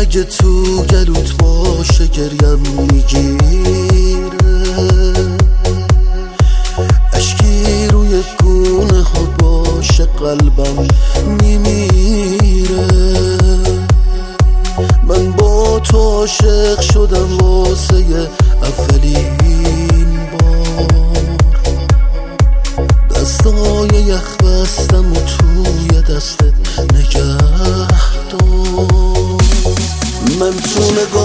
اگه تو گلوت باشه گریم میگیره، اشکی روی گونه ها باشه قلبم میمیره. من با تو عاشق شدم واسه اولین بار، دستای یخ بستم و توی دستت نگه دار. من تو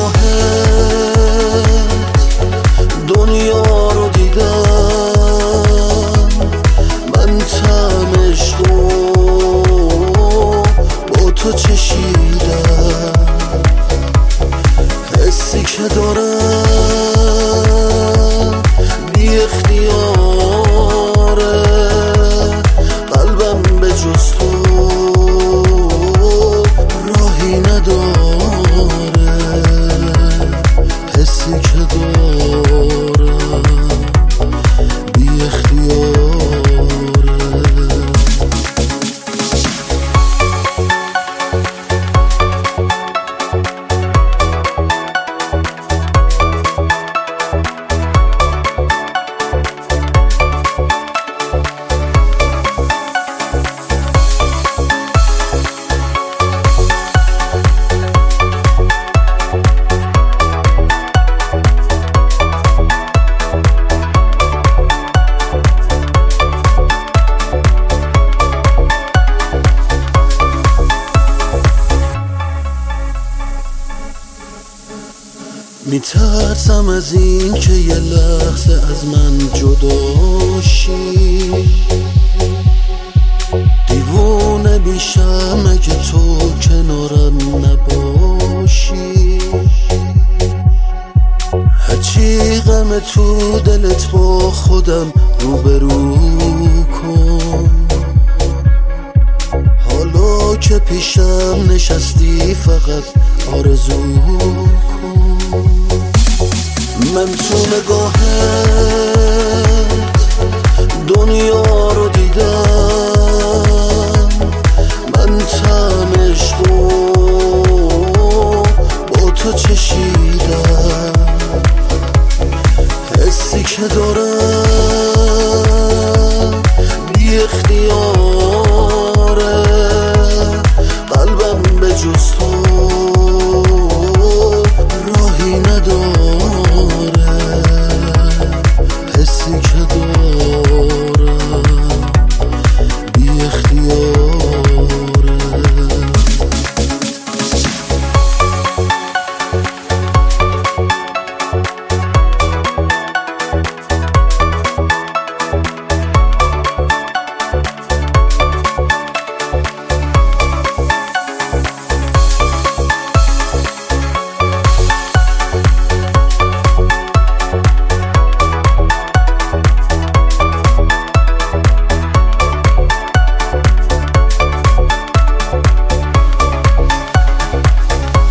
نگاهت دنیا رو دیدم، من طعم عشقو با تو چشیدم. حسی که دارم بی اختیاره، قلبم به جز تو راهی نداره. حسی که دارم بی اختیاره. میترسم از این که یه لحظه از من جدا شی، دیوونه میشم اگه تو کنارم نباشی. هرچی غم تو دلت با خودم روبرو کن، حالا که پیشم نشستی فقط آرزو کن. من تو نگاهت دنیا رو دیدم، من طعم عشقو با تو چشیدم. حسی که دارم بی اختیاره، قلبم به جز تو راهی نداره. حسی که دارم بی اختیاره.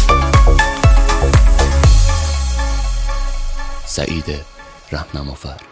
سعید رهنمافر.